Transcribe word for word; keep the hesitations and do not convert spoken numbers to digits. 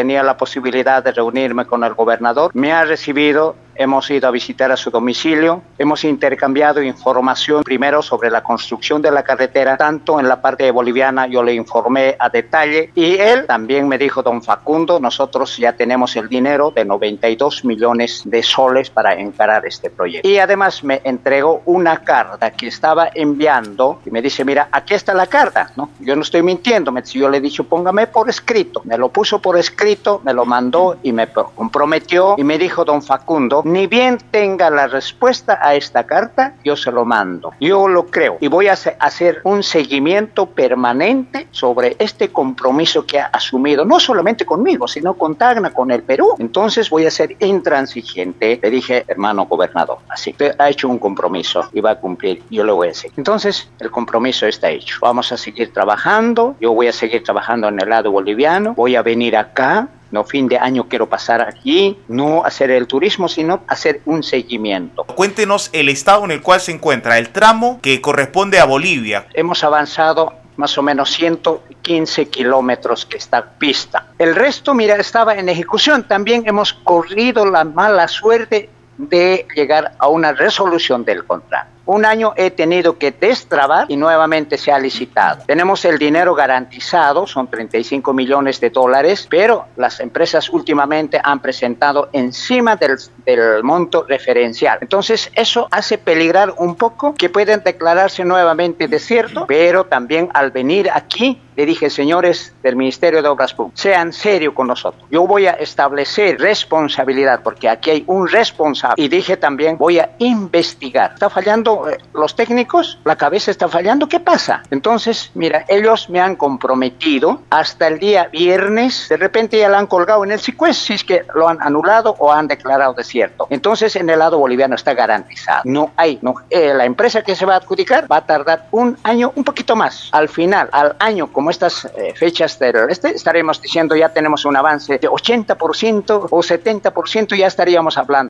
tenía la posibilidad de reunirme con el gobernador. Me ha recibido. Hemos ido a visitar a su domicilio, hemos intercambiado información primero sobre la construcción de la carretera, tanto en la parte boliviana, yo le informé a detalle, y él también me dijo: don Facundo, nosotros ya tenemos el dinero de noventa y dos millones de soles para encarar este proyecto. Y además me entregó una carta que estaba enviando y me dice: mira, aquí está la carta, ¿no? Yo no estoy mintiendo, me, yo le dije: póngame por escrito. Me lo puso por escrito, me lo mandó y me comprometió y me dijo: don Facundo, ni bien tenga la respuesta a esta carta, yo se lo mando. Yo lo creo y voy a hacer un seguimiento permanente sobre este compromiso que ha asumido, no solamente conmigo, sino con Tacna, con el Perú. Entonces voy a ser intransigente. Le dije: hermano gobernador, así usted ha hecho un compromiso y va a cumplir, yo lo voy a hacer. Entonces el compromiso está hecho. Vamos a seguir trabajando, yo voy a seguir trabajando en el lado boliviano, voy a venir acá. No, fin de año quiero pasar aquí, no hacer el turismo, sino hacer un seguimiento. Cuéntenos el estado en el cual se encuentra el tramo que corresponde a Bolivia. Hemos avanzado más o menos ciento quince kilómetros que está pista. El resto, mira, estaba en ejecución. También hemos corrido la mala suerte de llegar a una resolución del contrato. Un año he tenido que destrabar y nuevamente se ha licitado. Tenemos el dinero garantizado, son treinta y cinco millones de dólares, pero las empresas últimamente han presentado encima del, del monto referencial. Entonces eso hace peligrar un poco que pueden declararse nuevamente desierto, pero también al venir aquí le dije: señores del Ministerio de Obras Públicas, sean serios con nosotros. Yo voy a establecer responsabilidad porque aquí hay un responsable. Y dije también: voy a investigar. ¿Está fallando los técnicos? ¿La cabeza está fallando? ¿Qué pasa? Entonces, mira, ellos me han comprometido hasta el día viernes. De repente ya la han colgado en el SICUES, si es que lo han anulado o han declarado desierto. Entonces, en el lado boliviano está garantizado. No hay, no, eh, la empresa que se va a adjudicar va a tardar un año, un poquito más. Al final, al año, como estas eh, fechas del este, estaremos diciendo: ya tenemos un avance de ochenta por ciento o setenta por ciento, ya estaríamos hablando.